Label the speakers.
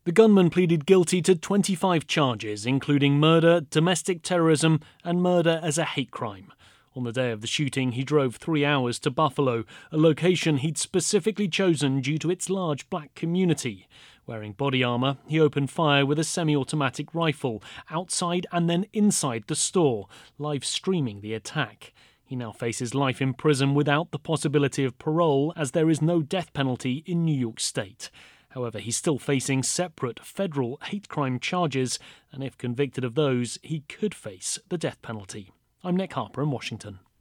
Speaker 1: The gunman pleaded guilty to 25 charges, including murder, domestic terrorism, and murder as a hate crime. On the day of the shooting, he drove 3 hours to Buffalo, a location he'd specifically chosen due to its large black community. Wearing body armour, he opened fire with a semi-automatic rifle outside and then inside the store, live streaming the attack. He now faces life in prison without the possibility of parole, as there is no death penalty in New York State. However, he's still facing separate federal hate crime charges, and if convicted of those, he could face the death penalty. I'm Nick Harper in Washington.